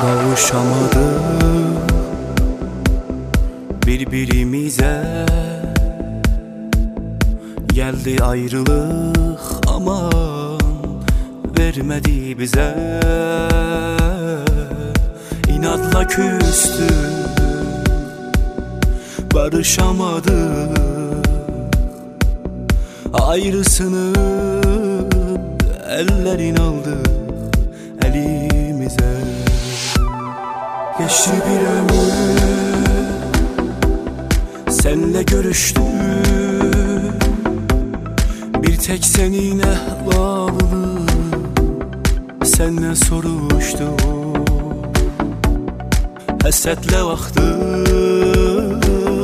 Kavuşamadık birbirimize, geldi ayrılık aman vermedi bize. İnatla küstük, barışamadık, ayrısını ellerin aldı elimize. Geçti bir ömür, senle görüştüm, bir tek senin ehvalını senden soruştum. Həsrətlə baxdım,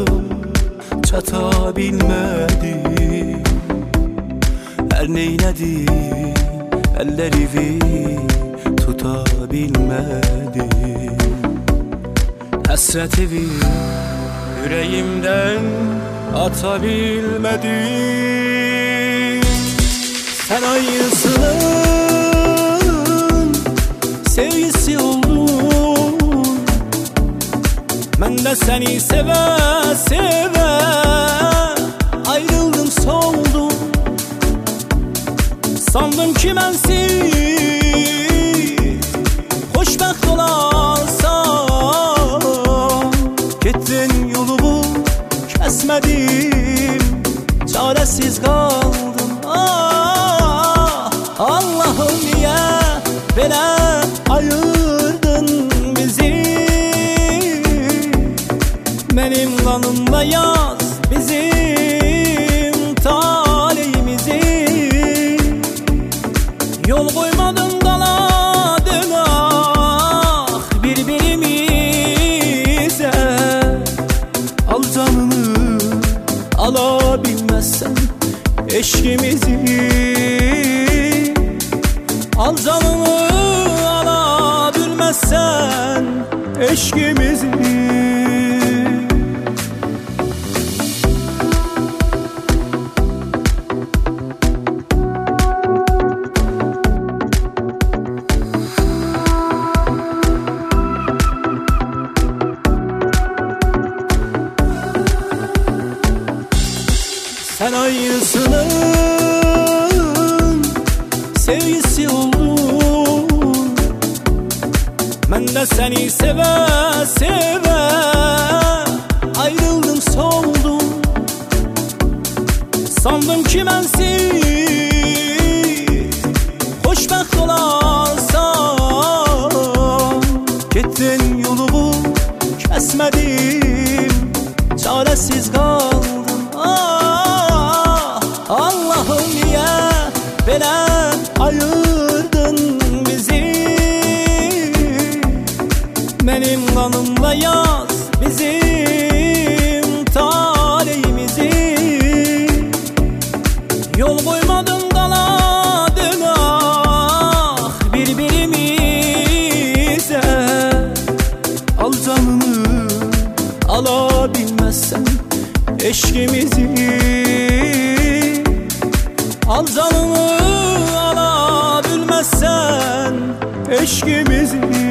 çata bilmədim, hər neynədim, əllərimi tuta bilmədim. Həsrətimi yüreğimden ata bilmədim. Sen ayrısının sevgisi oldun, ben de seni seve seve ayrıldım soldum. Sandım ki bensiz hoşbəxt olarsam, gittin yolumu kesmedim, çaresiz kaldım. Ah, Allah'ım niye belə ayırdın bizi? Benim kanımla yaz bizim talihimizi. Yol koymadın daladım ah birbirimize. Al canını alabilmezsen eşkimizi, al canını alabilmezsen eşkimizi. Sen ayrısının sevgisi oldun, ben de seni seve seve ayrıldım soldum. Sandım ki bensiz hoşbəxt olarsam, gittin yolumu kesmedim, çaresiz kaldım. Allah'ım niye belə ayırdın bizi? Benim kanımla yaz bizim talihimizi. Yol koymadın daladım ah birbirimize. Al canını alabilmezsen eşkimizi, al canını alabilmezsen eşkimizi.